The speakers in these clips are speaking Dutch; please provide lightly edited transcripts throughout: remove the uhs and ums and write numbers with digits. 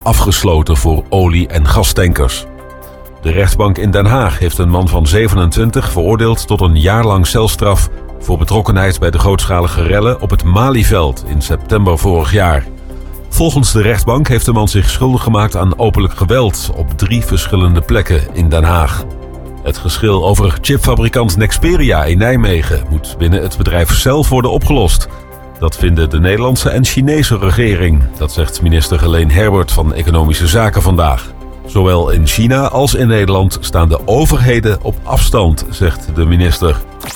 afgesloten voor olie- en gastankers. De rechtbank in Den Haag heeft een man van 27 veroordeeld tot een jaar lang celstraf voor betrokkenheid bij de grootschalige rellen op het Malieveld in september vorig jaar. Volgens de rechtbank heeft de man zich schuldig gemaakt aan openlijk geweld op 3 verschillende plekken in Den Haag. Het geschil over chipfabrikant Nexperia in Nijmegen moet binnen het bedrijf zelf worden opgelost. Dat vinden de Nederlandse en Chinese regering. Dat zegt minister Helene Herbert van Economische Zaken vandaag. Zowel in China als in Nederland staan de overheden op afstand, zegt de minister.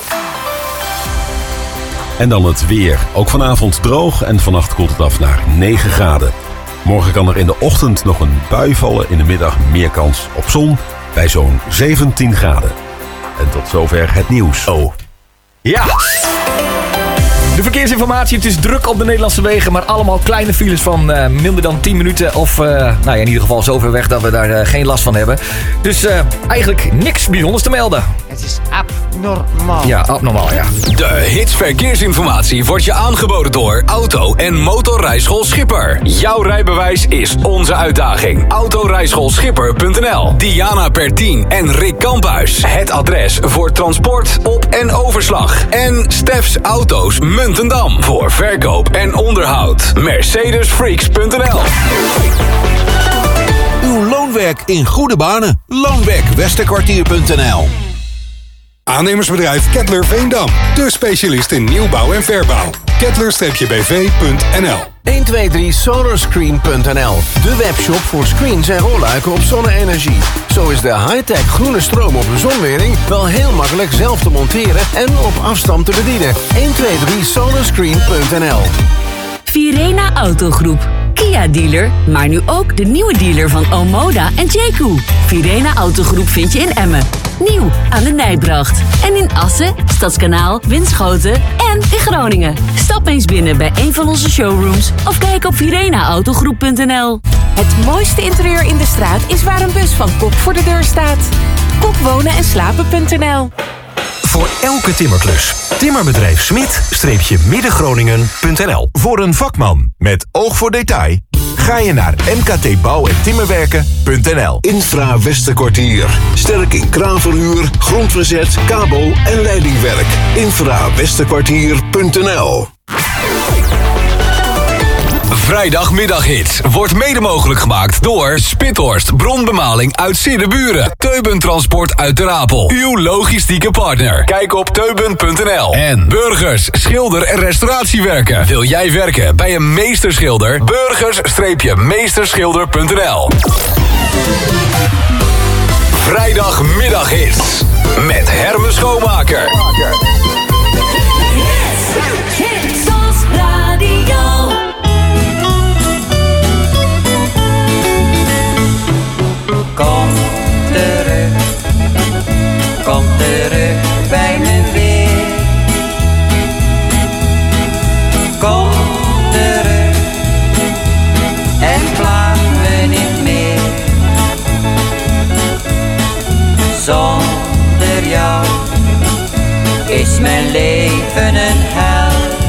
En dan het weer. Ook vanavond droog en vannacht koelt het af naar 9 graden. Morgen kan er in de ochtend nog een bui vallen, in de middag meer kans op zon bij zo'n 17 graden. En tot zover het nieuws. Ja! De verkeersinformatie, het is druk op de Nederlandse wegen, maar allemaal kleine files van minder dan 10 minuten. Of in ieder geval zo ver weg dat we daar geen last van hebben. Dus eigenlijk niks bijzonders te melden. Het is abnormaal. Ja, abnormaal, ja. De Hits Verkeersinformatie wordt je aangeboden door Auto- en Motorrijschool Schipper. Jouw rijbewijs is onze uitdaging. Autorijschoolschipper.nl. Diana Pertien en Rick Kamphuis. Het adres voor transport, op- en overslag. En Stefs Auto's Muntendam. Voor verkoop en onderhoud. Mercedesfreaks.nl. Uw loonwerk in goede banen. Loonwerkwesterkwartier.nl. Aannemersbedrijf Kettler Veendam. De specialist in nieuwbouw en verbouw. Kettler-bv.nl. 123solarscreen.nl. De webshop voor screens en rolluiken op zonne-energie. Zo is de high-tech groene stroom op een zonwering wel heel makkelijk zelf te monteren en op afstand te bedienen. 123solarscreen.nl. Virena Autogroep. Kia-dealer, maar nu ook de nieuwe dealer van Omoda en Jayco. Virena Autogroep vind je in Emmen. Nieuw aan de Nijbracht. En in Assen, Stadskanaal, Winschoten en in Groningen. Stap eens binnen bij een van onze showrooms of kijk op virenaautogroep.nl. Het mooiste interieur in de straat is waar een bus van Kok voor de deur staat. Kokwonen en slapen.nl. Voor elke timmerklus. Timmerbedrijf Smit-Middengroningen.nl. Voor een vakman met oog voor detail ga je naar mktbouw- en timmerwerken.nl. Infra Westerkwartier. Sterk in kraanverhuur, grondverzet, kabel en leidingwerk. Infrawesterkwartier.nl. Vrijdagmiddaghits wordt mede mogelijk gemaakt door Spithorst Bronbemaling uit Siddeburen. Teubentransport uit Ter Apel. Uw logistieke partner. Kijk op teuben.nl. En Burgers Schilder- en Restauratiewerken. Wil jij werken bij een meesterschilder? Burgers-meesterschilder.nl. Vrijdagmiddaghits met Hermen Schoonmaker. Kom terug bij me weer. Kom terug en plaag me niet meer. Zonder jou is mijn leven een hel.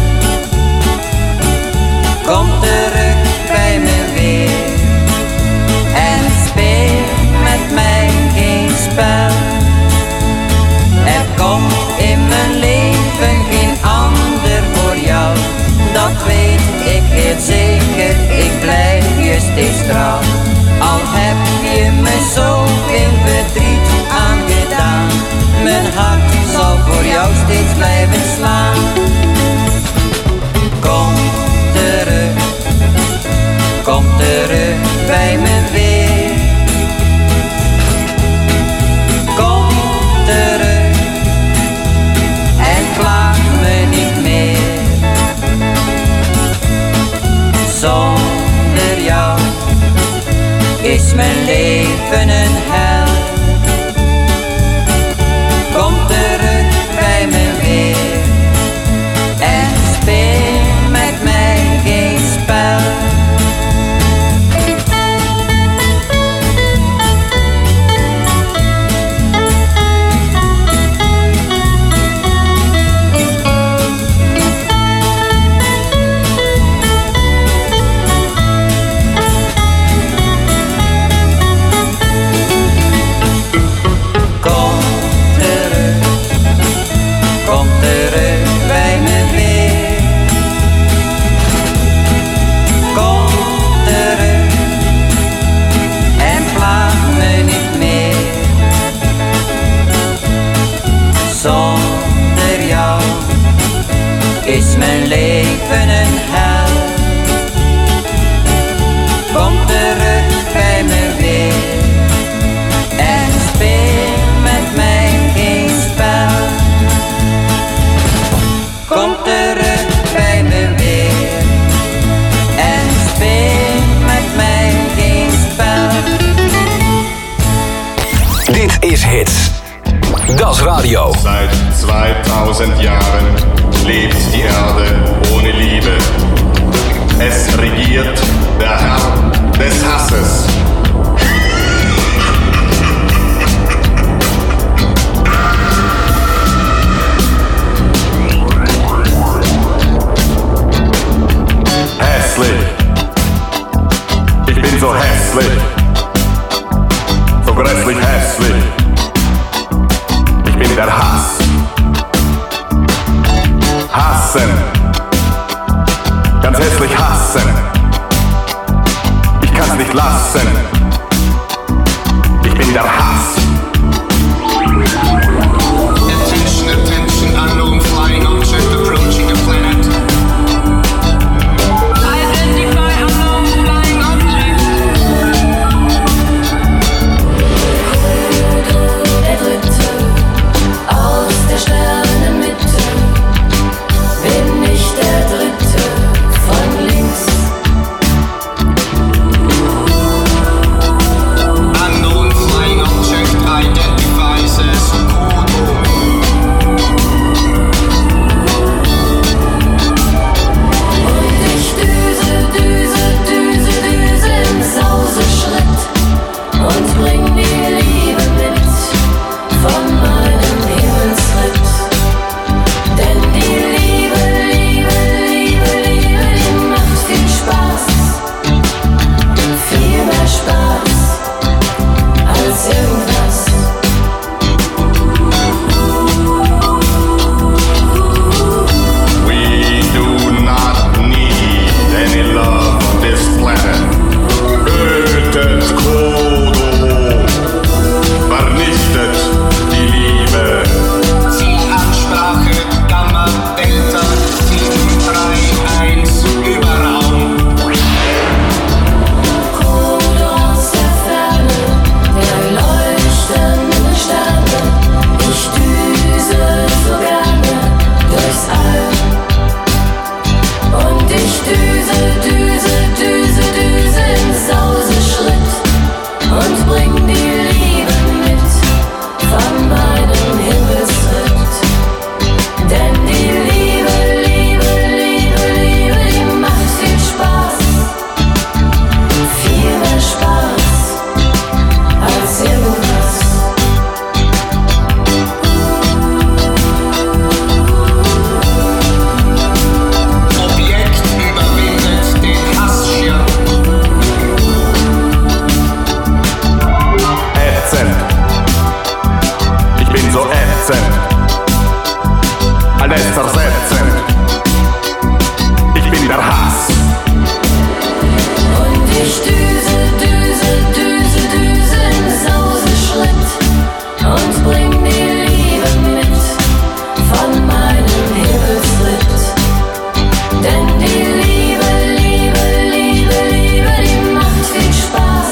Kom terug bij me weer en speel met mij geen spel. Er komt in mijn leven geen ander voor jou. Dat weet ik heel zeker, ik blijf je steeds trouw. Al heb je me zoveel verdriet aangedaan. Mijn hart zal voor jou steeds blijven slaan. Kom terug bij me weer. Kom terug en klaag me niet meer. Zonder jou is mijn leven een hel. Kom terug bij me weer en speel met mij geen spel. bij me weer. En speel met mij geen spel. Kom terug bij me weer. En speel met mij geen spel. Dit is Hits. Das Radio. Seit 2000 Jahren lebt die Erde ohne Liebe. Es regiert der Herr des Hasses. Hässlich. Ich bin so hässlich. So grässlich hässlich. Ich bin der Hass. Hassen. Ganz hässlich hassen. Ich kann's nicht lassen. Ich bin der Hass. Attention, attention, unknown flying object approaching the planet. Identify unknown flying object. Der Dritte aus der Sternenmitte. Bin ich der Dritte von links. Unknown flying object identifies as Kodo. Und ich düse im Sauseschritt und bring die Liebe mit von meinem Himmelsritt. Denn die Liebe, die macht viel Spaß. Viel mehr Spaß als irgendwas. We do not need any love on this planet. Tötet Kodo. Vernichtet die Liebe. Zielansprache Gamma Delta 731 Überraum. Kodo aus der Ferne, der leuchtende Sterne. Ich düse so gerne durchs All. Und ich düse im Sauseschritt und bring die Liebe mit von meinem Himmelsritt. Denn die Liebe, die macht viel Spaß. Viel mehr Spaß als irgendwas. Objekt überwindet den Hassschirm. Ätzend. Ich bin so ätzend. Alles zersetzend. Ich bin der Hass. Und ich düse im Sauseschritt und bring die Liebe mit von meinem Himmelsritt. Denn die Liebe, die macht viel Spaß.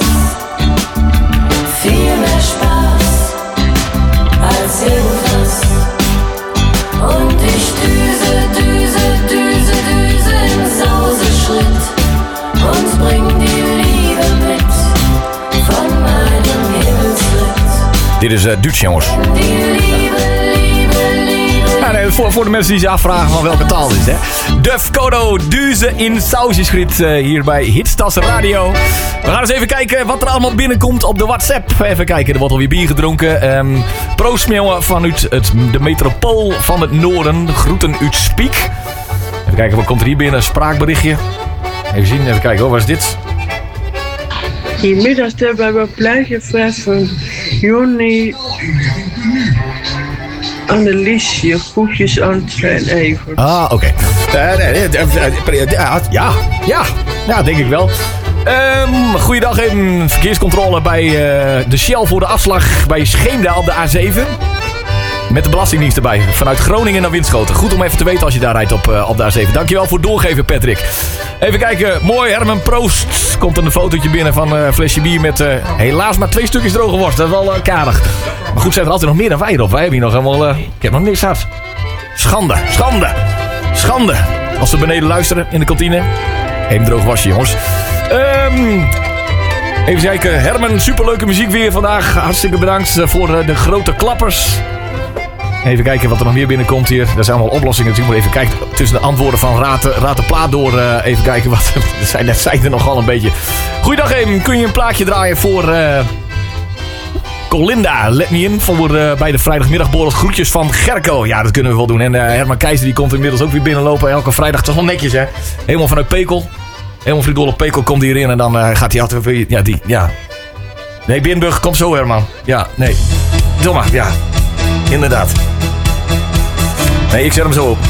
Viel mehr Spaß als irgendwas. Und ich düse im Sauseschritt und bring die Liebe mit von meinem Himmelsritt. Dit is Duits, jongens. Die Liebe. Ja, nee, voor de mensen die zich afvragen van welke taal dit is, hè. Duf Kodo, duze in sausjeschriet hier bij Hitstas Radio. We gaan eens even kijken wat er allemaal binnenkomt op de WhatsApp. Even kijken, er wordt alweer bier gedronken. Proost, jongen, vanuit de metropool van het noorden. Groeten uit Spiek. Even kijken, wat komt er hier binnen? Een spraakberichtje. Even zien, even kijken hoor, wat is dit? Goedemiddag, daar hebben we een plaatje gevraagd van Jonny Anneliesje. Groetjes aan Trein Evert. Ah, oké. Ja, denk ik wel. Goeiedag, even verkeerscontrole bij de Shell voor de afslag bij Scheemda op de A7. Met de Belastingdienst erbij. Vanuit Groningen naar Winschoten. Goed om even te weten als je daar rijdt op de A7. Dankjewel voor het doorgeven, Patrick. Even kijken. Mooi, Herman Proost. Komt een fotootje binnen van een flesje bier met helaas maar 2 stukjes droge worst. Dat is wel karig. Maar goed, zijn er altijd nog meer dan wij erop. Wij hebben hier nog helemaal... ik heb nog niks gehad. Schande, schande, schande. Als ze beneden luisteren in de kantine. Even droog wasje, jongens. Even kijken. Herman, superleuke muziek weer vandaag. Hartstikke bedankt voor de grote klappers. Even kijken wat er nog meer binnenkomt hier. Daar zijn allemaal oplossingen natuurlijk. Maar even kijken tussen de antwoorden van Raad de Plaat door. Even kijken wat... Dat zijn er nogal een beetje. Goeiedag, even. Kun je een plaatje draaien voor... Colinda, let me in. Bij de vrijdagmiddagborrel. Groetjes van Gerco. Ja, dat kunnen we wel doen. En Herman Keizer die komt inmiddels ook weer binnenlopen. Elke vrijdag. Dat is wel netjes, hè. Helemaal vanuit Pekel. Helemaal Friedolle Pekel komt hierin. En dan gaat hij altijd weer... Ja, die... Ja. Nee, Binnenburg, kom zo, Herman. Ja, nee. Doe maar, ja. Inderdaad. Nee, ik zet hem zo op.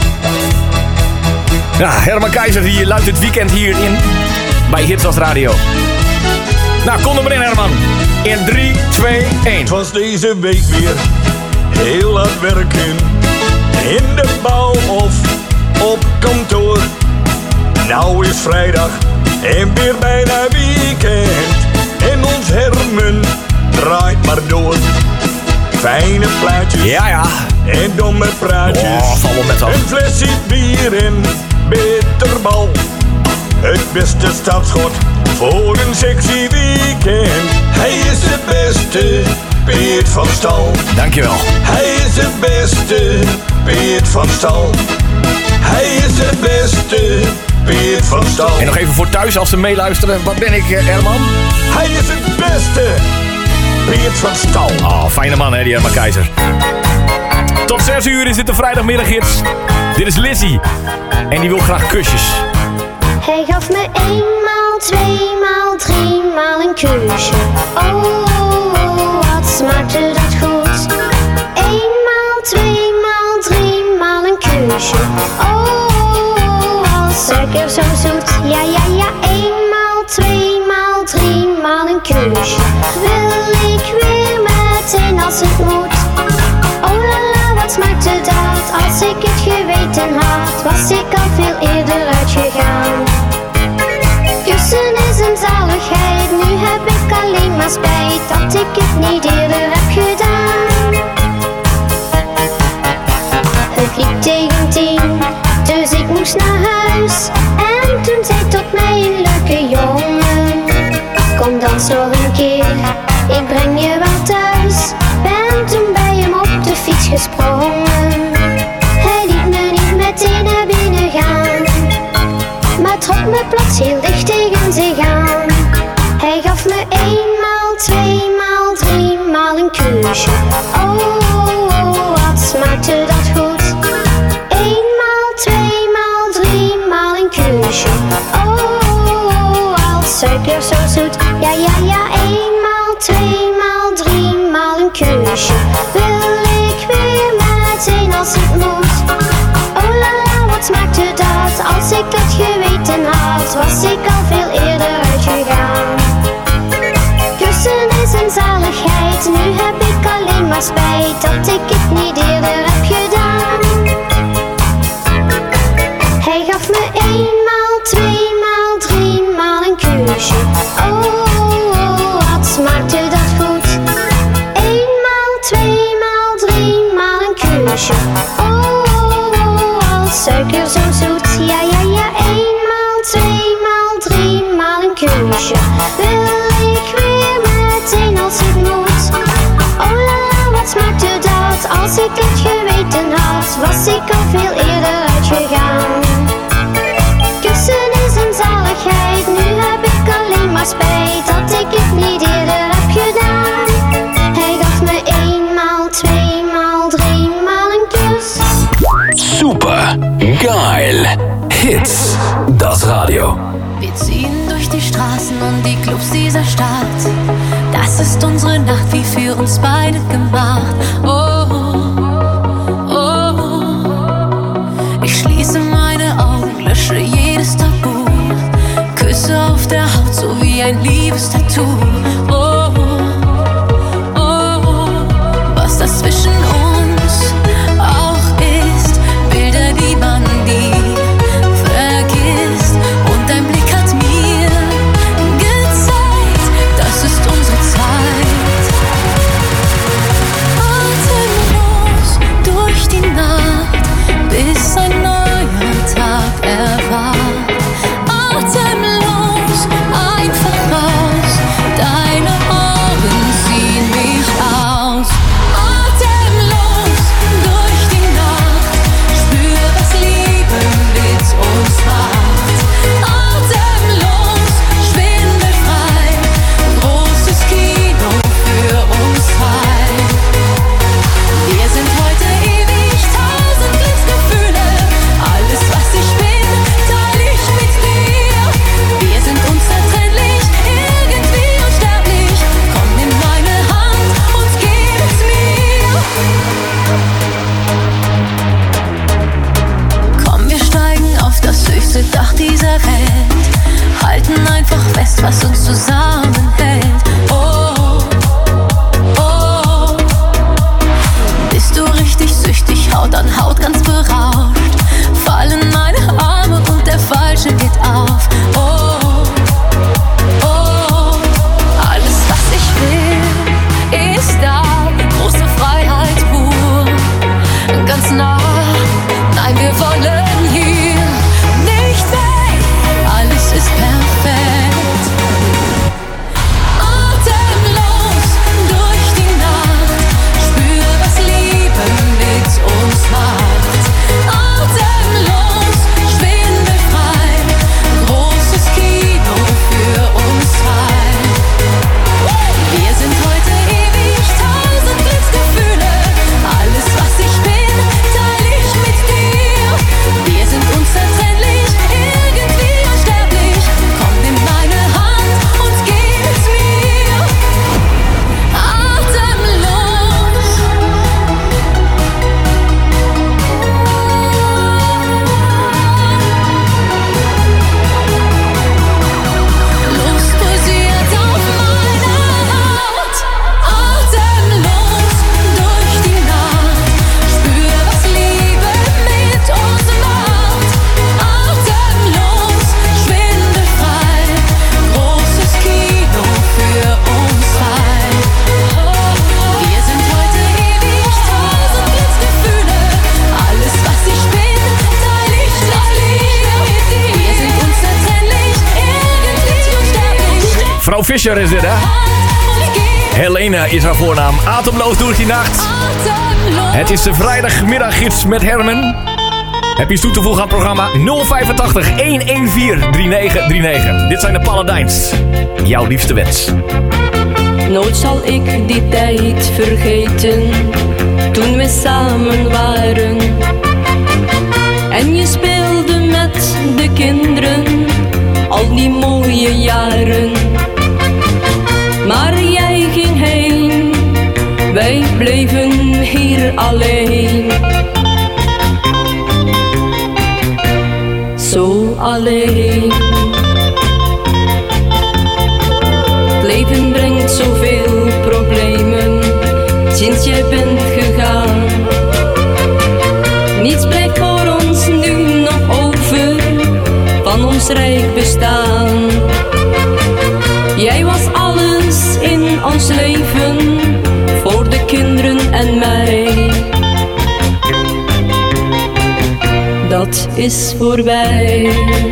Ja, Herman Keizer die luidt het weekend hierin. Bij Hitsas Radio. Nou, kom er maar in, Herman. In 3, 2, 1. Het was deze week weer heel hard werken. In de bouw of op kantoor. Nou is vrijdag en weer bijna weekend. En ons Herman draait maar door. Fijne plaatjes. Ja, ja. En domme praatjes. Oh, val wel met af. Een flesje bier en bitterbal. Het beste startschot voor een sexy weekend. Hij is de beste Peert van Stal. Dankjewel. Hij is de beste Peert van Stal. Hij is de beste Peert van Stal. En nog even voor thuis als ze meeluisteren. Wat ben ik, Herman? Hij is het beste Peert van Stal. Oh, fijne man, hè, die Herman Keizer. Tot 6 uur is dit de vrijdagmiddaghits. Dit is Lizzie. En die wil graag kusjes. Hij gaf me 1 maal, 2 maal, 3 maal een kusje. Oh, wat smaakte dat goed. 1 maal, 2 maal, 3 maal een kusje. Oh, als suiker zo zoet. Ja, ja, ja. 1 maal, 2 maal, 3 maal een kusje. Wil ik weer meteen als het moet. Oh la la, wat smaakte dat? Als ik het geweten had, was ik al veel eerder uitgegaan. Kussen is een zaligheid, nu heb ik alleen maar spijt dat ik het niet eerder heb gedaan. Het liep tegen 10, dus ik moest naar huis. En toen zei tot mij een leuke jongen: kom dans nog een keer, ik breng je wel thuis. Ben toen bij hem op de fiets gesprongen. Hij liet me niet meteen naar binnen gaan, maar trok me plots heel dicht tegen zich aan. Hij gaf me 1 maal, 2 maal, 3 maal een kusje. Oh, wat smaakte dat goed. 1 maal, 2 maal, 3 maal een kusje. Oh, als suiker zo zoet. Ja, ja, ja. 1 maal, 2 maal, 3 maal een kusje. Wil ik weer meteen als het moet. Oh la la, wat smaakte dat? Als ik het geweten had, was ik al veel eerder uitgegaan. Kussen is een zaligheid, nu heb ik alleen maar spijt dat ik het niet eerder heb gedaan. Hij gaf me 1 maal, 2 maal, 3 maal een kusje. Oh, wat smaakte dat goed. 1 maal, 2 maal, 3 maal een kusje. Oh, als suiker zo zoet. Ja, ja, ja. 1 maal, 2 maal, 3 maal een kusje. Wil ik weer meteen als het moet. Oh la la, wat smaakte dat? Als ik het geweten had, was ik al veel eerder uitgegaan. Kussen is een zaligheid, nu heb ik alleen maar spijt dat ik het niet eerder heb gedaan. Hij gaf me 1 maal, 2 maal, 3 maal een kus. Super geil. Hits, das Radio. Wir ziehen durch die Straßen und die Clubs dieser Stadt. Das ist unsere Nacht, wie für uns beide gemacht. Oh, oh, ich schließe meine Augen, lösche jedes Tabu. Küsse auf der Haut, so wie ein Liebestattoo. Oh, oh, was da zwischen uns Mevrouw Fischer is dit, hè? Helene is haar voornaam. Atemloos door die nacht. Het is de vrijdagmiddaggids met Herman. Heb je iets toe te voegen aan het programma? 085 114 3939. Dit zijn de Paladijns. Jouw liefste wens. Nooit zal ik die tijd vergeten, toen we samen waren. En je speelde met de kinderen, al die mooie jaren. Maar jij ging heen, wij bleven hier alleen. Zo alleen. Het leven brengt zoveel problemen, sinds jij bent gegaan. Niets blijft voor ons nu nog over, van ons rijk bestaan. Jij was alles in ons leven, voor de kinderen en mij. Dat is voorbij.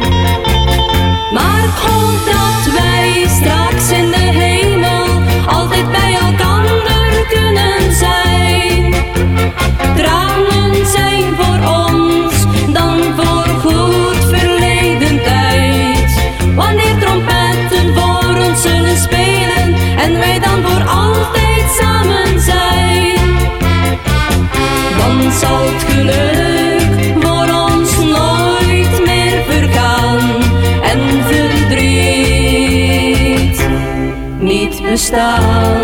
Maar ik hoop dat wij straks in de hemel altijd bij elkander kunnen zijn. Tranen zijn voor ons dan voor goed verleden tijd. Wanneer trompetten voor ons zullen spelen en wij dan voor altijd samen zijn, dan zal het geluk voor ons nooit meer vergaan en verdriet niet bestaan.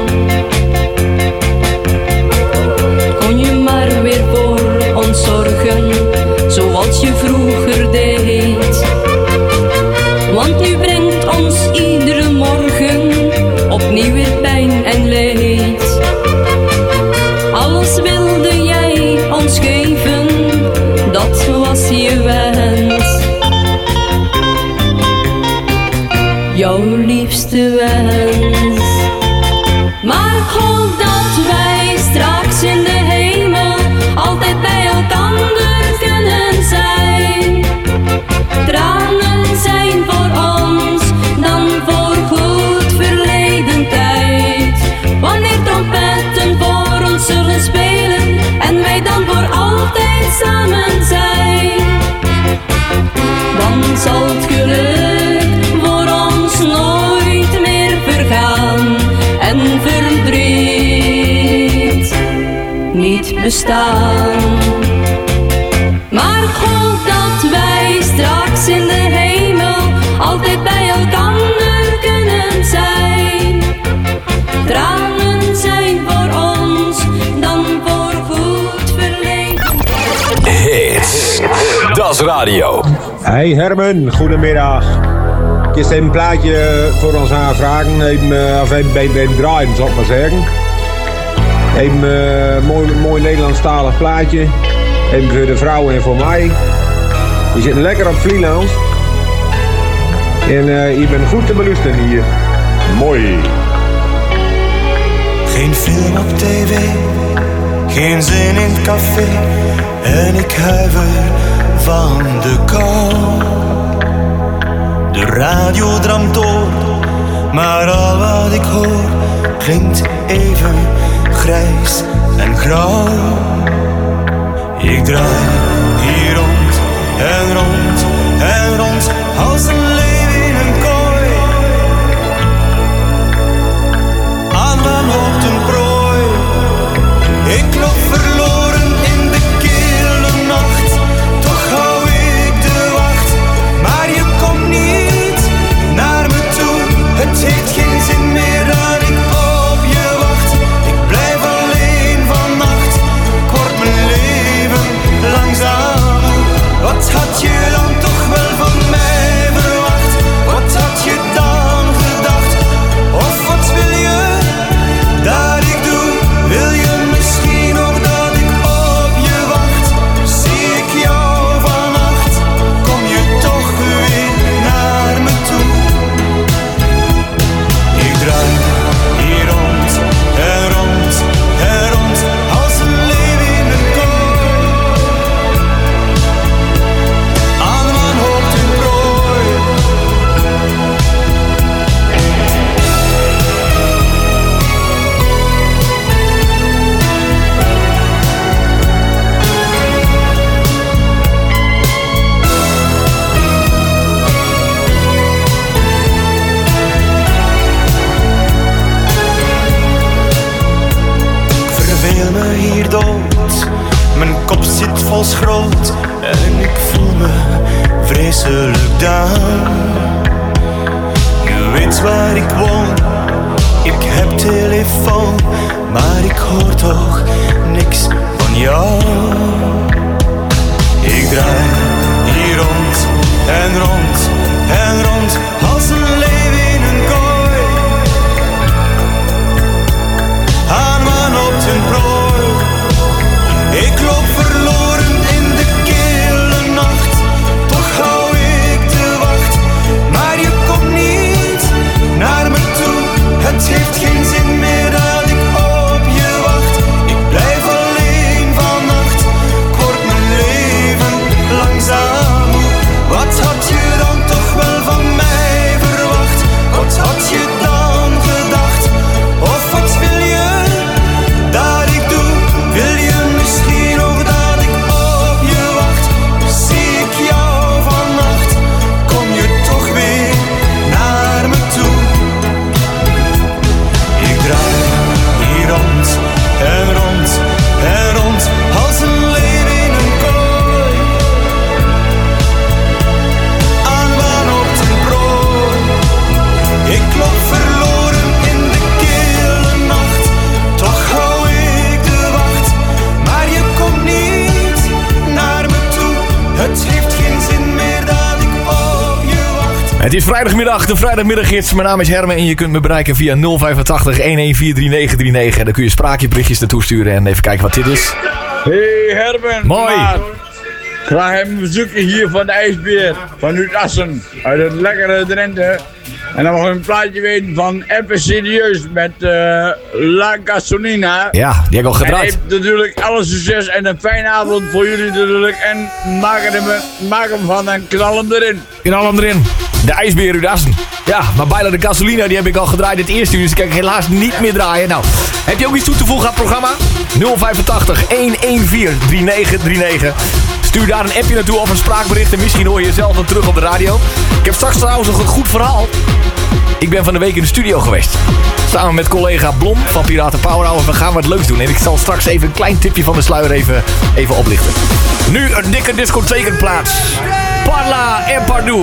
Kon je maar weer voor ons zorgen, zoals je vroeger deed. Want nu brengt ons iedere morgen opnieuw weer pijn en leed. Alles wilde jij ons geven, dat was je wens. Jouw liefste wens. Maar ik hoop dat wij straks in de hemel altijd bij elkander kunnen zijn. Tranen zijn voor ons dan voor goed verleden tijd. Wanneer trompetten voor ons zullen spelen en wij dan voor altijd samen zijn, dan zal het geluk voor ons nooit meer vergaan en verdriet niet bestaan. Maar ik hoop dat wij straks in de hemel altijd bij elkander kunnen zijn. Tranen zijn voor ons dan voor goed verleden. Hits, dat is radio. Hey Herman, goedemiddag. Ik is een plaatje voor ons aanvragen. Even bij draaien, zal ik maar zeggen. Een mooi Nederlandstalig plaatje. Even voor de vrouw en voor mij. Je zit lekker op Vlieland. En je bent goed te beluisteren hier. Mooi. Geen film op tv, geen zin in het café. En ik huiver van de kou. De radio dramt door, maar al wat ik hoor klinkt even grijs en grauw. Ik draai hier rond en rond en rond als een leeuw in een kooi. Aan wanhoop een prooi. Ik loop verloren in de kille nacht. Toch hou ik de wacht, maar je komt niet naar me toe. Het heeft geen zin meer dat ik op je wacht. Ik blijf alleen vannacht. Ik word mijn leven langzaam. Wat had je dan toch wel van mij verwacht? hoor toch niks van jou. Ik draai hier rond en rond en rond als een leeuw in een kooi. Aan wanhoopten prooi. Ik loop verloren in de kille nacht. Toch hou ik de wacht. Maar je komt niet naar me toe. Het heeft geen zin meer dat ik op je wacht. Ik blijf alleen vannacht. Ik word mijn leven langzaam moe. Wat had je dan toch wel van mij verwacht? Wat had je dan gedacht? Of wat wil je dat ik doe? Wil je misschien nog dat ik op je wacht? Zie ik jou vannacht? Kom je toch weer naar me toe? Ik draai hier rond en rond en rond als een leeuw in een kooi. Aan wanhoopten prooi. Ik loop verloren in de kille nacht. Toch hou ik de wacht. Maar je komt niet naar me toe. Het heeft geen zin meer dat ik op je wacht. Het is vrijdagmiddag, de vrijdagmiddaggids. Mijn naam is Hermen en je kunt me bereiken via 085 11433939. En dan kun je spraakjeberichtjes naartoe sturen en even kijken wat dit is. Hey Herben. Mooi. Maat. Graag een bezoekje hier van de IJsbeer van Uit'Assen uit het lekkere Drenthe. En dan mag ik een plaatje weten van Even Serieus met La Gasolina. Ja, die heb ik al gedraaid. En heeft natuurlijk alle succes en een fijne avond voor jullie natuurlijk. En maak hem van en knal hem erin. Knal hem erin. De IJsbeer Uit'Assen. Ja, maar bijna de Gasolina, die heb ik al gedraaid het eerste uur. Dus ik kan helaas niet meer draaien. Nou, heb je ook iets toe te voegen aan het programma? 085 114 3939. Stuur daar een appje naartoe of een spraakbericht. En misschien hoor je jezelf dan terug op de radio. Ik heb straks trouwens nog een goed verhaal. Ik ben van de week in de studio geweest. Samen met collega Blom van Piraten Power Hour. We gaan wat leuks doen. En ik zal straks even een klein tipje van de sluier even oplichten. Nu een dikke discothekenplaats. Parla en Pardoux.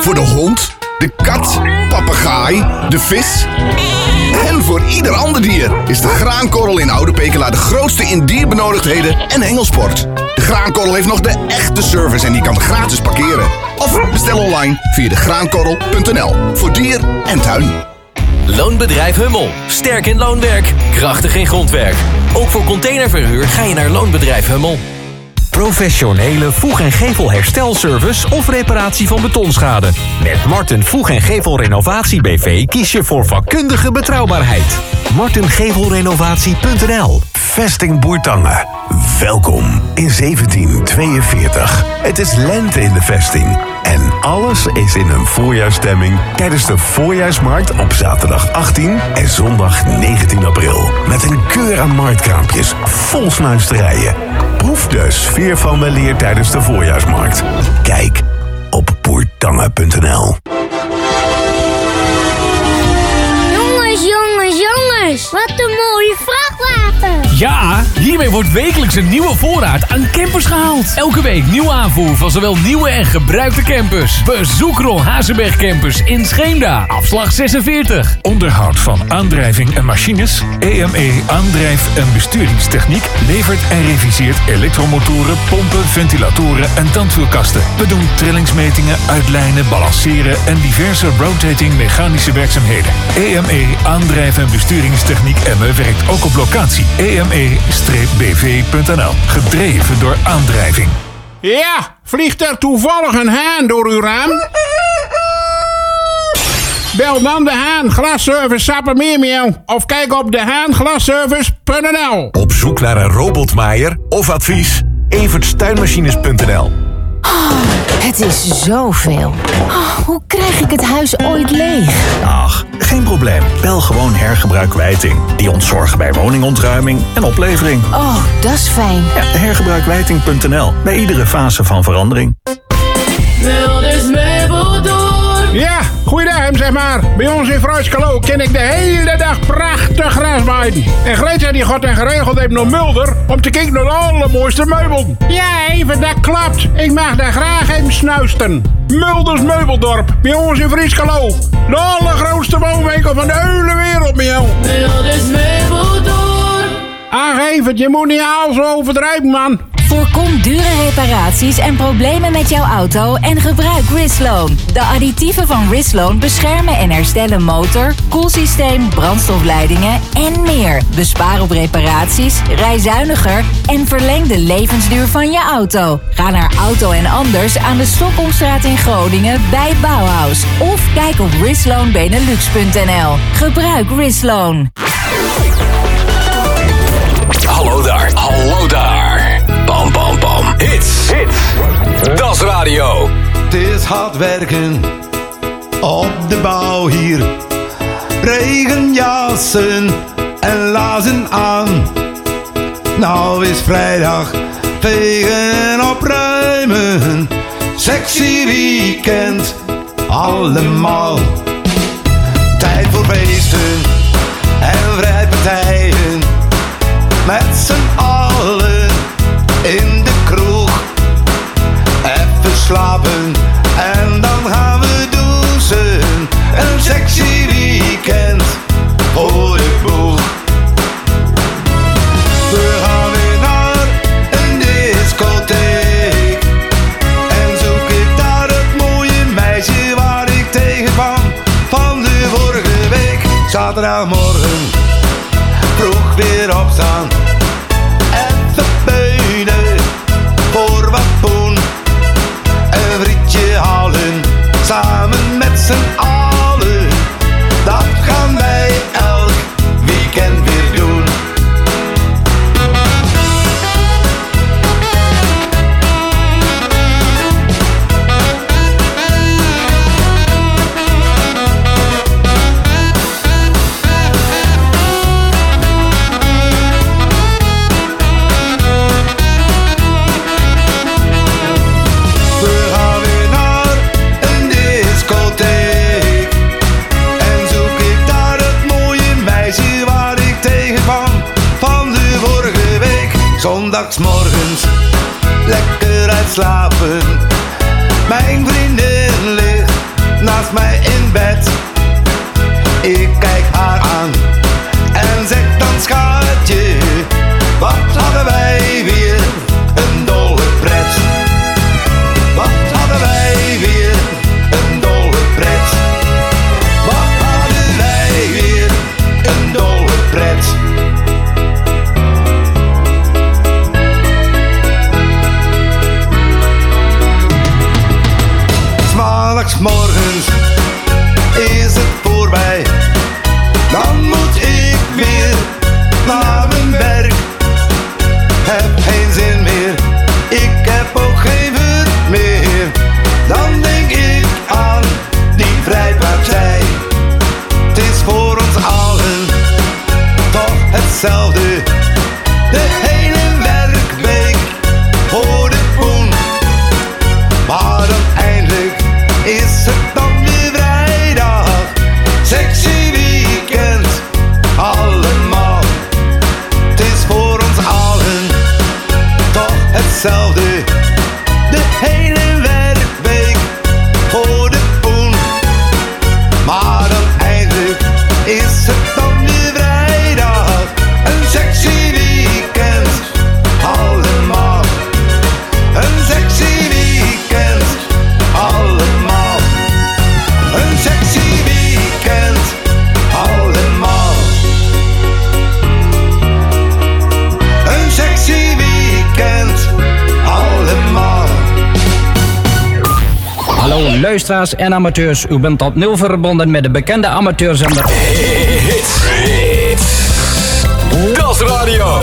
Voor de hond, de kat, papegaai, de vis... En voor ieder ander dier is de graankorrel in Oude Pekela de grootste in dierbenodigdheden en hengelsport. De graankorrel heeft nog de echte service en die kan gratis parkeren. Of bestel online via degraankorrel.nl voor dier en tuin. Loonbedrijf Hummel. Sterk in loonwerk, krachtig in grondwerk. Ook voor containerverhuur ga je naar Loonbedrijf Hummel. Professionele voeg- en gevelherstelservice of reparatie van betonschade. Met Marten Voeg- en Gevelrenovatie BV kies je voor vakkundige betrouwbaarheid. martengevelrenovatie.nl. Vesting Boertangen. Welkom in 1742. Het is lente in de vesting. En alles is in een voorjaarsstemming tijdens de voorjaarsmarkt op zaterdag 18 en zondag 19 april. Met een keur aan marktkraampjes vol snuisterijen. Proef de sfeer van weleer tijdens de voorjaarsmarkt. Kijk op boertangen.nl. Jongens, wat een mooie vrachtwagen. Ja, hiermee wordt wekelijks een nieuwe voorraad aan campers gehaald. Elke week nieuwe aanvoer van zowel nieuwe en gebruikte campers. Bezoek Ron Hazenberg Campers in Scheemda, afslag 46. Onderhoud van aandrijving en machines. EME Aandrijf- en Besturingstechniek levert en reviseert elektromotoren, pompen, ventilatoren en tandwielkasten. We doen trillingsmetingen, uitlijnen, balanceren en diverse rotating mechanische werkzaamheden. EME Aandrijf- en Besturingstechniek Emmen werkt ook op locatie. EME-BV.nl. Gedreven door aandrijving. Ja, vliegt er toevallig een haan door uw raam? Bel dan de Haan Glasservice Sappemeermeeuw of kijk op dehaanglasservice.nl. Op zoek naar een robotmaaier of advies? Evertstuinmachines.nl. Oh, het is zoveel. Oh, hoe krijg ik het huis ooit leeg? Ach, geen probleem. Bel gewoon Hergebruikwijting. Die ontzorgen bij woningontruiming en oplevering. Oh, dat is fijn. Ja, hergebruikwijting.nl. Bij iedere fase van verandering. Wilders Meubeldoor. Ja, goeiedag zeg maar. Bij ons in Fruitskalo ken ik de hele dag prachtig gras maaien. En Greta die God en geregeld heeft naar Mulder om te kijken naar de allermooiste meubel. Ja, even, dat klopt. Ik mag daar graag even snuisten. Mulders Meubeldorp, bij ons in Frieskalo. De allergrootste woonwinkel van de hele wereld, Miel. Wilders Meubeldoor. Ach, even, je moet niet alles overdrijven, man. Voorkom dure reparaties en problemen met jouw auto en gebruik Risloan. De additieven van Risloan beschermen en herstellen motor, koelsysteem, brandstofleidingen en meer. Bespaar op reparaties, rij zuiniger en verleng de levensduur van je auto. Ga naar Auto en Anders aan de Stockholmstraat in Groningen bij Bauhaus. Of kijk op risloanbenelux.nl. Gebruik Risloan. Hallo daar, hallo daar. Bam, bam, bam. Hits. Das Radio. Het is hard werken op de bouw hier. Regenjassen en lazen aan. Nou is vrijdag, vegen opruimen. Sexy weekend, allemaal. Tijd voor feesten en vrijpartijen. Met z'n allen in de kroeg. Even slapen en dan gaan we douchen. Een sexy weekend voor de boeg. We gaan weer naar een discotheek. En zoek ik daar het mooie meisje waar ik tegenkwam van de vorige week. Zaterdagmorgen vroeg weer opstaan. Even beunen voor wat poen. Een frietje halen, samen met z'n allen. Dat gaan wij elk weekend weer doen. Zondagsmorgens lekker uitslapen. Mijn vriendin ligt straks morgens is het voorbij. Dan moet ik weer naar mijn werk. Heb geen zin meer, ik heb ook geen vuur meer. Dan denk ik aan die vrijpartij. Het is voor ons allen toch hetzelfde. De hele werkweek voor de poen. Maar uiteindelijk is het dan weer vrijdag. Sexy weekend, allemaal. Het is voor ons allen toch hetzelfde. De hele werkweek voor de poen. Maar uiteindelijk is het dan weer vrijdag. Een sexy weekend, allemaal. Een sexy weekend, allemaal. Een sexy weekend, allemaal. Een sexy weekend, allemaal. Hallo luisteraars en amateurs, u bent opnieuw verbonden met de bekende amateurzender. Das Radio.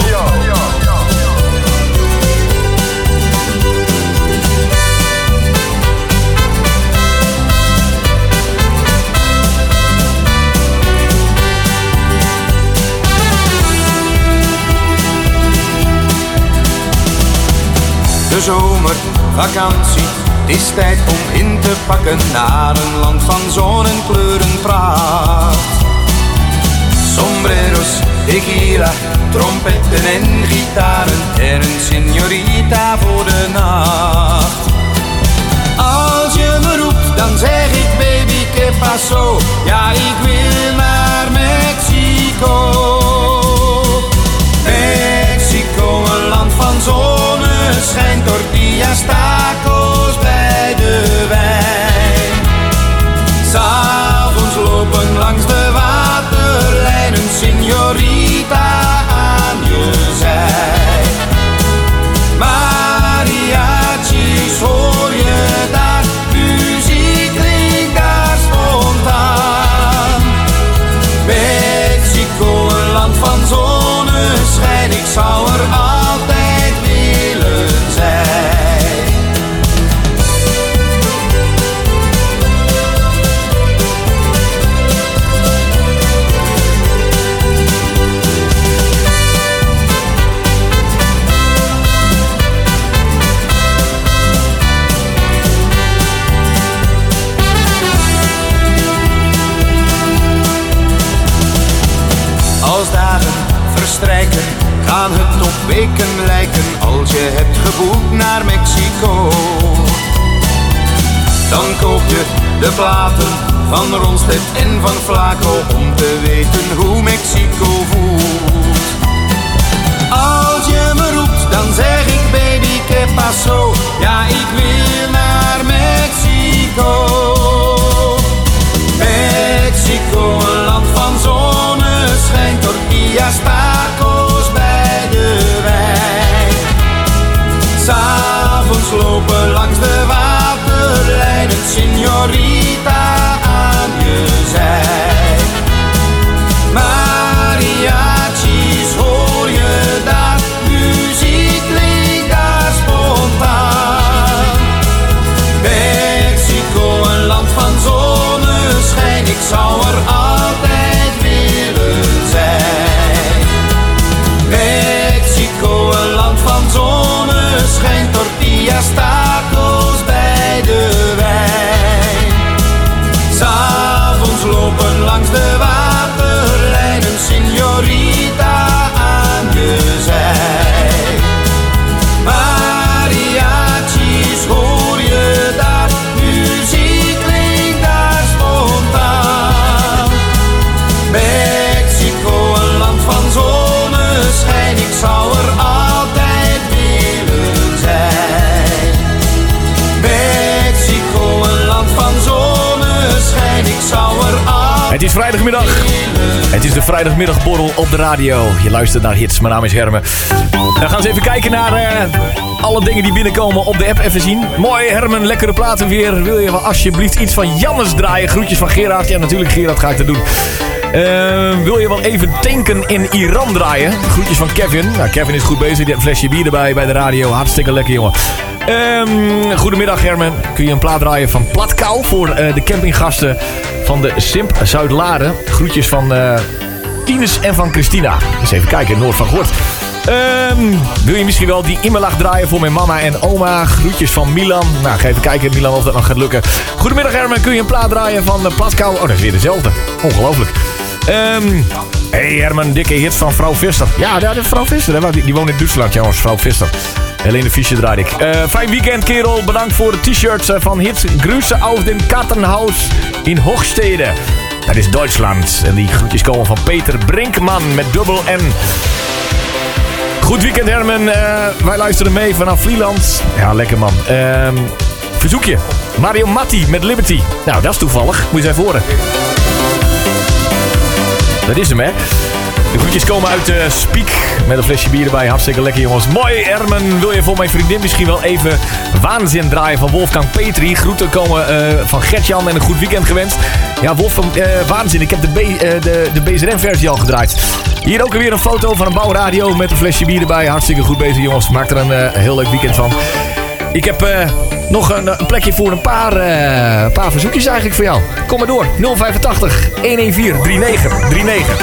De zomervakantie, het is tijd om in te pakken naar een land van zon en kleurenpracht. Sombreros, tequila, trompetten en gitaren en een señorita voor de nacht. Als je me roept, dan zeg ik baby, que paso? Ja, ik wil naar Mexico. Mexico, een land van zonneschijn, tortillas, tacos bij de wijn. 's Avonds lopen langs de waterlijn, een señorita aan je zij. Mariachis hoor je daar, muziek klinkt daar spontaan. Mexico, een land van zonneschijn, ik zou er altijd willen zijn. Als dagen verstrijken, gaan het op weken lijken als je hebt geboekt naar Mexico. Dan koop je de platen van Ronstedt en van Flaco om te weten hoe Mexico voelt. Als je me roept, dan zeg ik baby, que paso? Ja, ik wil naar Mexico. Mexico, een land van zonneschijn, tortillas, tacos bij de wijn. 's Avonds lopen langs de waterlijn, een señorita aan je zij. Mariachis hoor je daar, muziek klinkt daar spontaan. Het is vrijdagmiddag. Het is de vrijdagmiddagborrel op de radio. Je luistert naar hits. Mijn naam is Hermen. Dan gaan we eens even kijken naar alle dingen die binnenkomen op de app. Even zien. Mooi, Hermen. Lekkere platen weer. Wil je wel alsjeblieft iets van Jannes draaien? Groetjes van Gerard. Ja, natuurlijk Gerard ga ik dat doen. Wil je wel even tanken in Iran draaien? Groetjes van Kevin. Nou, Kevin is goed bezig. Die heeft een flesje bier erbij bij de radio. Hartstikke lekker, jongen. Goedemiddag, Hermen. Kun je een plaat draaien van Platkou voor de campinggasten van de Simp Zuid-Laren? Groetjes van Tines en van Christina. Eens even kijken, Noord van Gort. Wil je misschien wel die Immelach draaien voor mijn mama en oma? Groetjes van Milan. Nou, ga even kijken, Milan, of dat nog gaat lukken. Goedemiddag, Hermen. Kun je een plaat draaien van Platkou? Oh, dat is weer dezelfde. Ongelooflijk. Hey, Hermen, dikke hits van Vrouw Visser. Ja, dat is Vrouw Visser. Hè? Die woont in Duitsland, jongens. Vrouw Visser. Helene Fischer draait ik. Fijn weekend, kerel. Bedankt voor de t-shirts van hits. Grüße aus dem Kartenhaus in Hochstede. Dat is Duitsland. En die groetjes komen van Peter Brinkman met dubbel N. Goed weekend, Hermen. Wij luisteren mee vanaf Vlieland. Ja, lekker man. Verzoekje. Mario Matti met Liberty. Nou, dat is toevallig. Moet je eens even horen. Dat is hem, hè. De groetjes komen uit Spiek met een flesje bier erbij. Hartstikke lekker, jongens. Mooi, Hermen. Wil je voor mijn vriendin misschien wel even Waanzin draaien van Wolfgang Petri? Groeten komen van Gertjan en een goed weekend gewenst. Ja, Wolfgang Waanzin. Ik heb de BZN-versie al gedraaid. Hier ook weer een foto van een bouwradio met een flesje bier erbij. Hartstikke goed bezig, jongens. Maak er een heel leuk weekend van. Ik heb nog een plekje voor een paar verzoekjes eigenlijk voor jou. Kom maar door. 085 114 3939.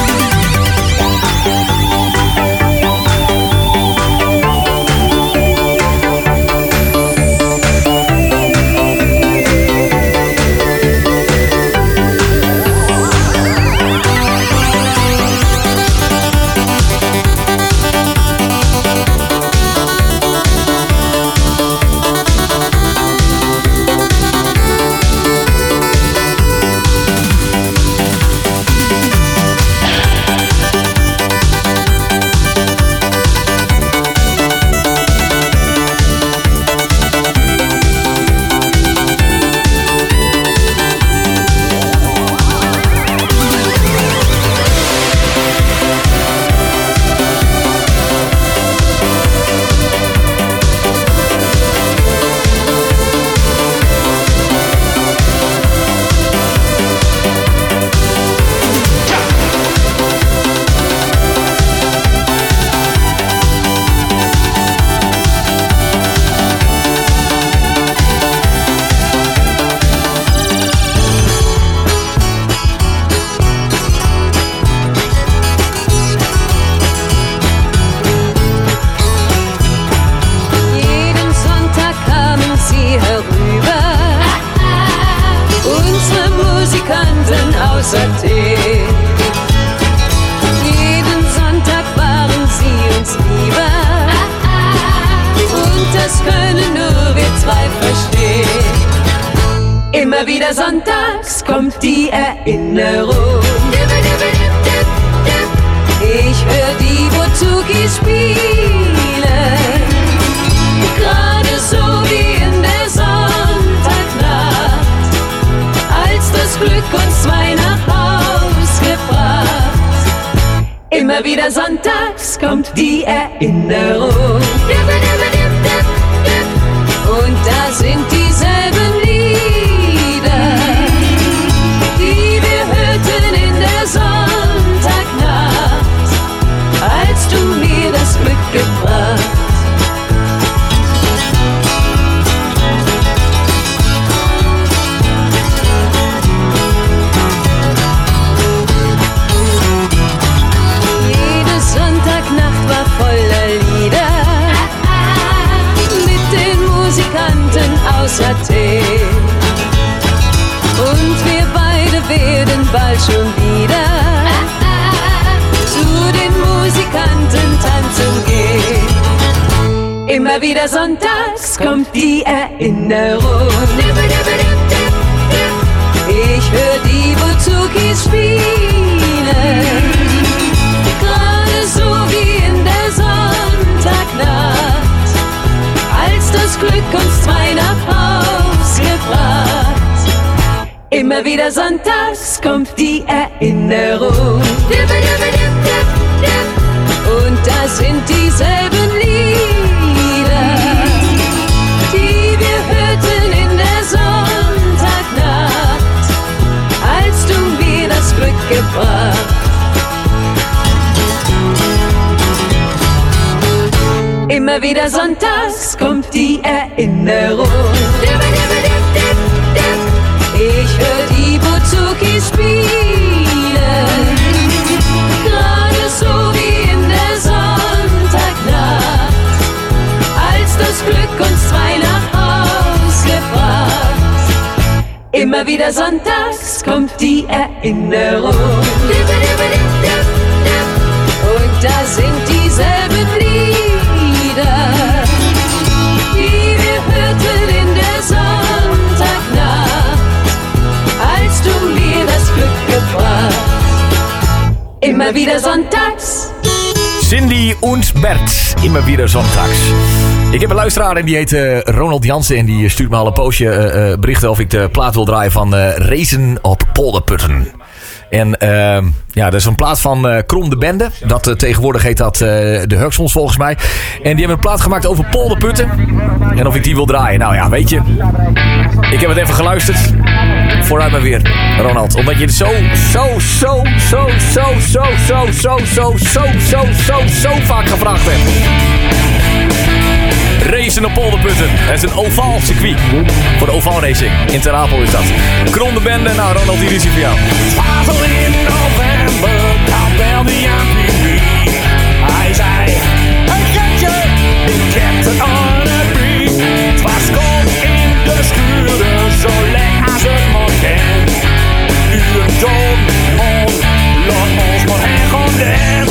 Sonntags kommt die Erinnerung. Ich hör die Buzukis spielen, gerade so wie in der Sonntagnacht, als das Glück uns zwei nach Haus gebracht. Immer wieder sonntags kommt die Erinnerung. Und da sind dieselben Lieder, die wir hörten in der Sonntagnacht, als du mir das Glück gebracht. Jede Sonntagnacht war voller Lieder mit den Musikanten aus Athen. Und wir beide werden bald schon wieder zu den Musikanten tanzen gehen. Immer wieder sonntags kommt die Erinnerung. Ich hör die Buzukis spielen, gerade so wie in der Sonntagnacht, als das Glück uns zwei nach Haus gebracht. Immer wieder sonntags kommt die Erinnerung. Und das sind dieselben Lieder, die wir hörten in der Sonntagnacht, als du mir das Glück gebracht. Immer wieder sonntags kommt die Erinnerung. Ich hör die Buzukis spielen, gerade so wie in der Sonntagnacht, als das Glück uns zwei nach Haus gebracht. Immer wieder sonntags kommt die Erinnerung. Und da sind dieselben Lieder, die wir hörten in der Sonntagnacht, als du mir das Glück gebracht. Immer wieder sonntags. Cindy und Bert, immer wieder zondags. Ik heb een luisteraar en die heet Ronald Jansen. En die stuurt me al een poosje berichten of ik de plaat wil draaien van Racen op Polderputten. En ja, dat is een plaat van Krom de Bende. Dat tegenwoordig heet dat de Huxons volgens mij. En die hebben een plaat gemaakt over polderputten. En of ik die wil draaien. Nou ja, weet je. Ik heb het even geluisterd. Vooruit maar weer, Ronald. Omdat je het zo vaak gevraagd hebt. Racen op polderputten. Het is een ovaal circuit. Voor de ovaal racing. In Ter Apel is dat. Krom de Bende. Nou, Ronald, hier is hij voor jou. Twijfel in november, dan belde Jan Pipi. Hij zei, hey Getje, ik heb het aan het brief. Het was koud in de schuren, zo lekker als het maar kan. Uren dood, on, laat ons maar heen gaan dans.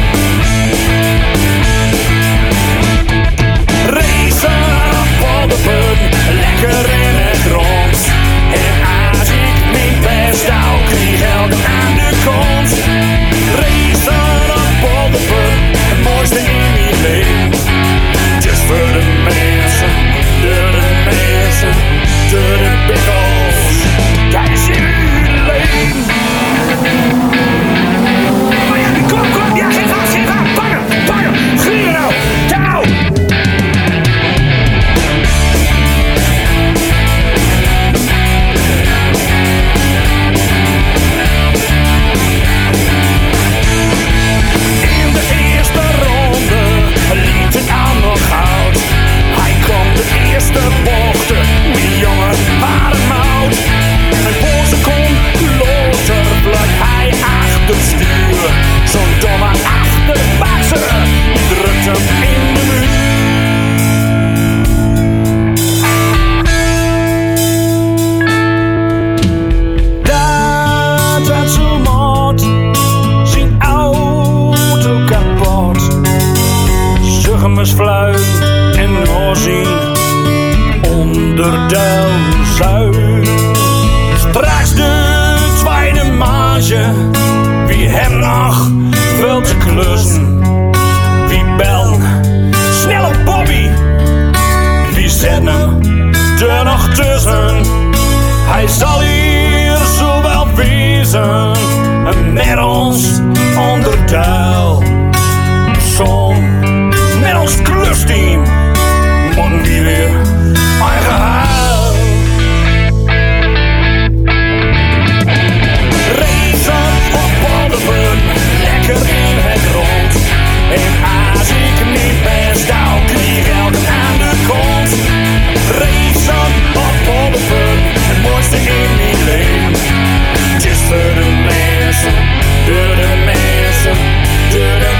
Racen op polderputten, lekker in het grond. En als ik mijn best hou, kreeg elke aan de kont. Racen op polderputten, het mooiste in mijn leven. Just voor de mensen, door de mensen, door de pickles. Dat is jullie leven. Oh ja, kom, ja, geen gas, pakken, schieten nou, touw. Hij kwam de eerste bochten, die jongen waren mout. En voor ze kon loter, blijf hij achter het stuur. Zo'n domme achterbakser, die drukt hem in de muur. Dat had zo mot, zijn auto kapot. Zuggemes fluit en oorzien onder de zuid. Straks de tweede maandje, wie hem nog wil te klussen. Wie bel, snelle Bobby, wie zet hem er nog tussen. Hij zal hier zo wel wezen, met ons onderduil. Zon. Met ons klusteam moeten die weer eigen huil. Racen op polderputten, lekker in het rond. En als ik niet best hou, kreeg elke aan de kont. Racen op polderputten, het mooiste in mijn leven. Just voor de mensen, door de mensen, door de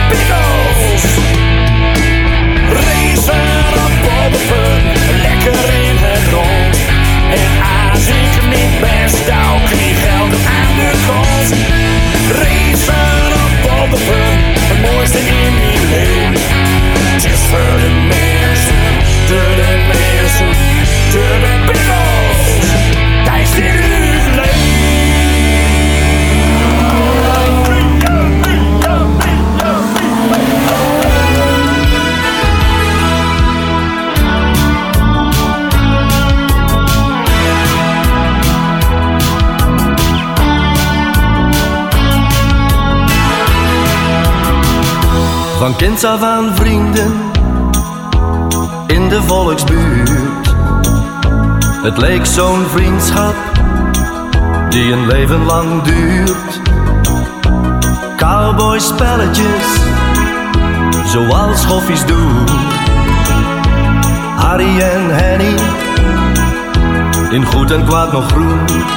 Van kinds af aan vrienden in de volksbuurt. Het leek zo'n vriendschap die een leven lang duurt. Cowboyspelletjes, zoals schoffies doen. Harry en Henny, in goed en kwaad nog groen.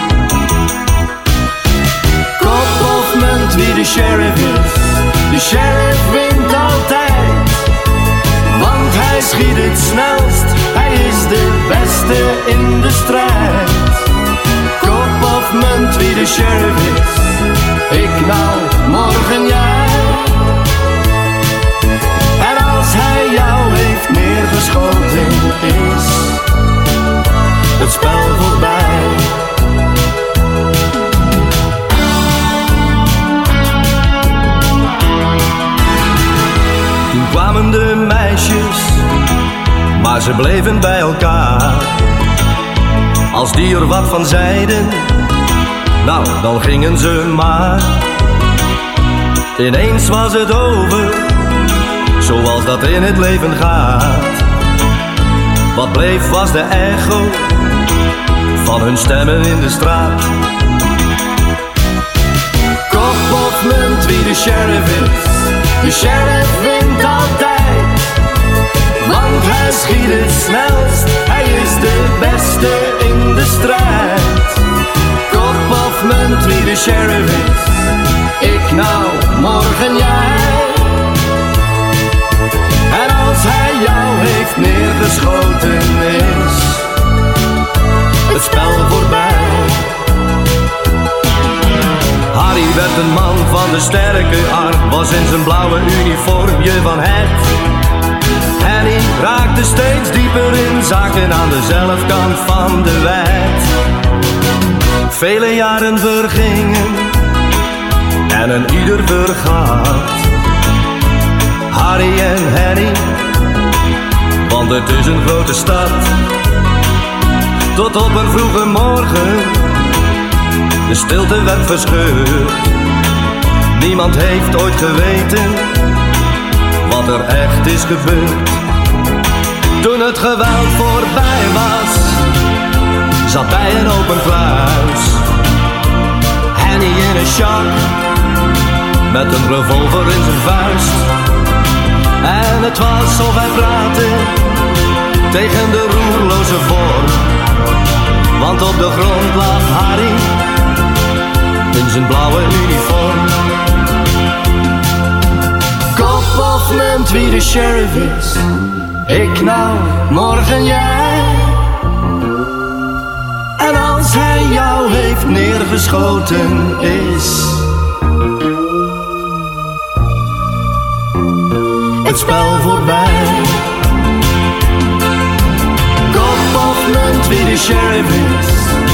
Kop of munt wie de sheriff is, de sheriff wint altijd. Want hij schiet het snelst, hij is de beste in de strijd. Kop of munt wie de sheriff is, ik nou, morgen jij. En als hij jou heeft neergeschoten is het spel voorbij. Toen kwamen de meisjes, maar ze bleven bij elkaar. Als die er wat van zeiden, nou, dan gingen ze maar. Ineens was het over, zoals dat in het leven gaat. Wat bleef was de echo van hun stemmen in de straat. Kop of munt wie de sheriff is, de sheriff wint altijd. Want hij schiet het snelst, hij is de beste in de strijd. Kop of munt wie de sheriff is, ik nou, morgen jij. En als hij jou heeft neergeschoten is het spel voorbij. Harry werd een man van de sterke arm, was in zijn blauwe uniformje van het. Henny raakte steeds dieper in zaken aan de zelfkant van de wet. Vele jaren vergingen en een ieder vergaat. Harry en Henny, want het is een grote stad. Tot op een vroege morgen, de stilte werd verscheurd. Niemand heeft ooit geweten wat er echt is gebeurd. Toen het geweld voorbij was, zat bij een open kluis Henny in een shock, met een revolver in zijn vuist. En het was of hij praatte tegen de roerloze vorm. Want op de grond lag Harry in zijn blauwe uniform. Kop of munt wie de sheriff is, ik nou, morgen jij. En als hij jou heeft neergeschoten is het spel voorbij. Kop of munt wie de sheriff is.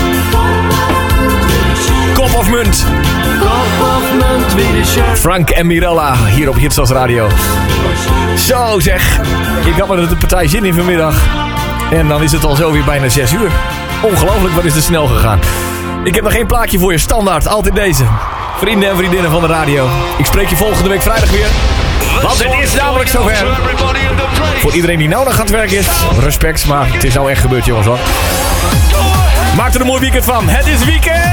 Kop of munt. Kop of munt wie de sheriff. Frank en Mirella hier op Hitsas Radio. Zo zeg, ik had er de partij zin in vanmiddag. En dan is het al zo weer bijna 6 uur. Ongelooflijk, wat is het snel gegaan. Ik heb nog geen plaatje voor je, standaard, altijd deze. Vrienden en vriendinnen van de radio. Ik spreek je volgende week vrijdag weer. Want het is namelijk zover. Voor iedereen die nou nog aan het werk is, respect, maar het is nou echt gebeurd, jongens, hoor. Maak er een mooi weekend van. Het is weekend!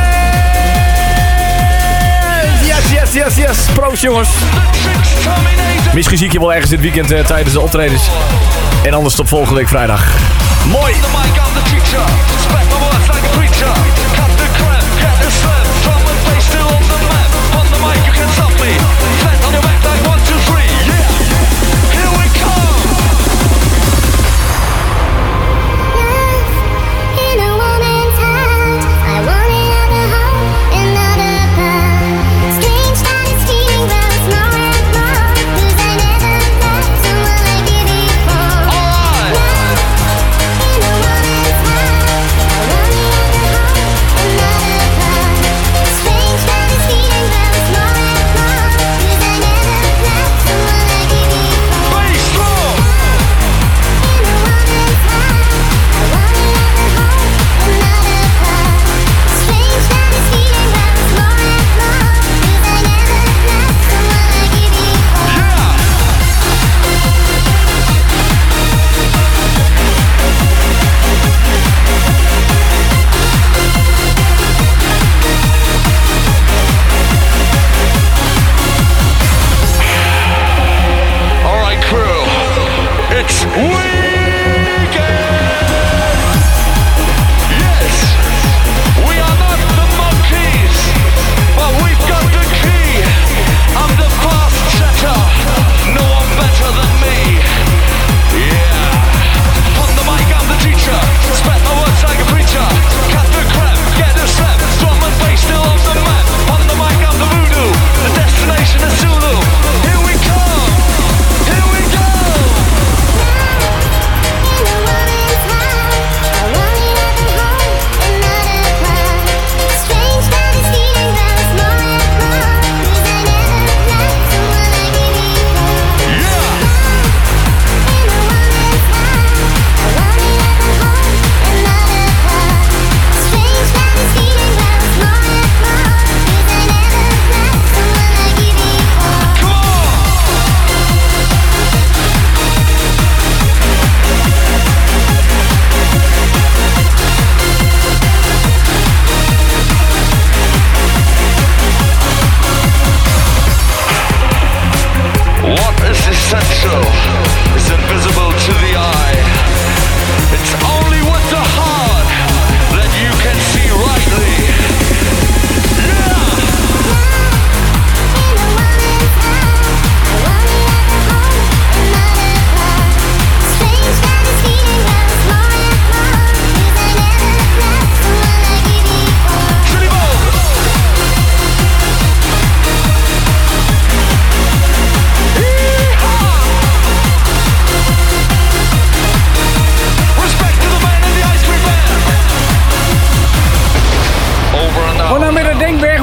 Yes. Proost, jongens. Misschien zie ik je wel ergens dit weekend tijdens de optredens. En anders tot volgende week vrijdag. Mooi! Running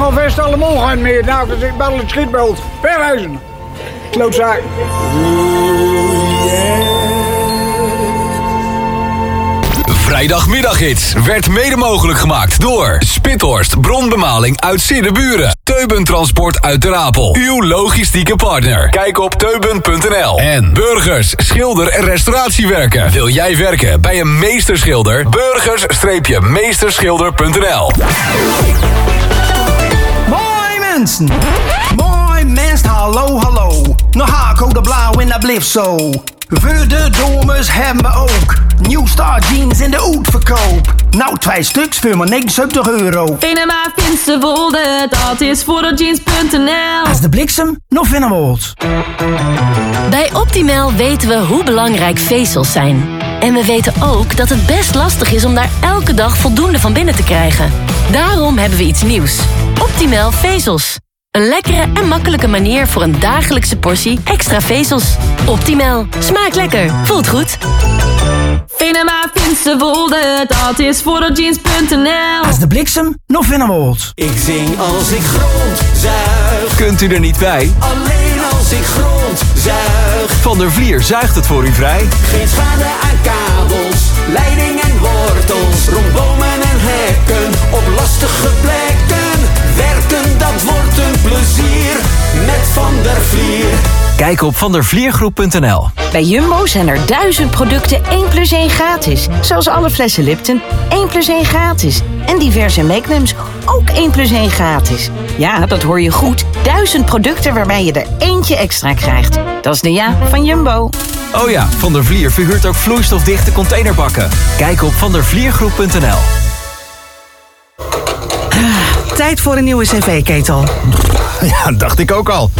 al vast allemaal gaan meer. Nou, dat is wel het schietbeeld. Wegwezen. Klootzaak. Vrijdagmiddaggids werd mede mogelijk gemaakt door Spithorst Bronbemaling uit Siddeburen. Teuben Transport uit Ter Apel. Uw logistieke partner. Kijk op teuben.nl. En Burgers Schilder en Restauratiewerken. Wil jij werken bij een meesterschilder? Burgers-meesterschilder.nl. Mooi mensen. Mooi mensen, hallo, hallo. Nou Hako de Blauw en dat blijft zo. We de domers hebben we ook. New Star jeans in de uitverkoop. Nou 2 stuks voor maar €79. Venema Finsterwolde, dat is voor de jeans.nl. Als de bliksem nog Vennewold. Bij Optimal weten we hoe belangrijk vezels zijn. En we weten ook dat het best lastig is om daar elke dag voldoende van binnen te krijgen. Daarom hebben we iets nieuws. Optimal vezels. Een lekkere en makkelijke manier voor een dagelijkse portie extra vezels. Optimal. Smaakt lekker. Voelt goed. Venema Finsterwolde, dat is voor de jeans.nl. Als de bliksem nog Vennewold. Ik zing als ik grondzuig. Kunt u er niet bij? Alleen als ik grondzuig. Van der Vlier zuigt het voor u vrij. Geen schade aan kabels, leiding en wortels. Rondbomen en hekken, op lastige plekken. Werken, dat wordt een plezier. Met Van der Vlier. Kijk op vandervliergroep.nl. Bij Jumbo zijn er 1000 producten 1+1 gratis. Zoals alle flessen Lipton, 1+1 gratis. En diverse Magnums, ook 1+1 gratis. Ja, dat hoor je goed. 1000 producten waarbij je er eentje extra krijgt. Dat is de ja van Jumbo. Oh ja, Van der Vlier verhuurt ook vloeistofdichte containerbakken. Kijk op vandervliergroep.nl. Tijd voor een nieuwe cv-ketel. Ja, dacht ik ook al.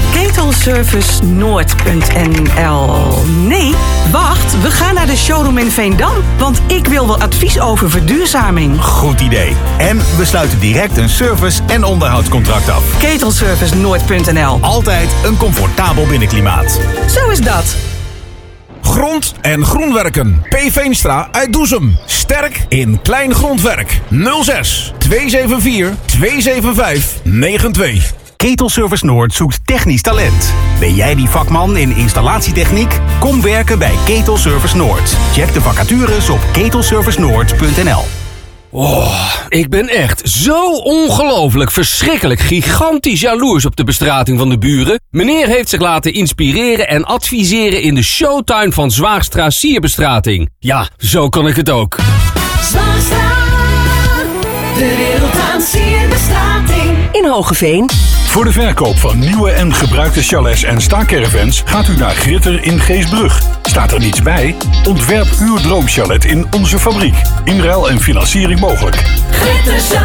Ketelservicenoord.nl. Nee, wacht, we gaan naar de showroom in Veendam. Want ik wil wel advies over verduurzaming. Goed idee. En we sluiten direct een service- en onderhoudscontract af. Ketelservicenoord.nl. Altijd een comfortabel binnenklimaat. Zo is dat. Grond en groenwerken. P. Veenstra uit Doezum. Sterk in klein grondwerk. 06 274 275 92. Ketelservice Noord zoekt technisch talent. Ben jij die vakman in installatietechniek? Kom werken bij Ketelservice Noord. Check de vacatures op ketelservicenoord.nl. Oh, ik ben echt zo ongelooflijk, verschrikkelijk, gigantisch jaloers op de bestrating van de buren. Meneer heeft zich laten inspireren en adviseren in de showtuin van Zwaagstra Sierbestrating. Ja, zo kan ik het ook. Zwaagstra, de wereld aan sierbestrating. In Hogeveen. Voor de verkoop van nieuwe en gebruikte chalets en staakervens gaat u naar Gritter in Geesbrug. Staat er niets bij? Ontwerp uw droomchalet in onze fabriek. Inruil en financiering mogelijk.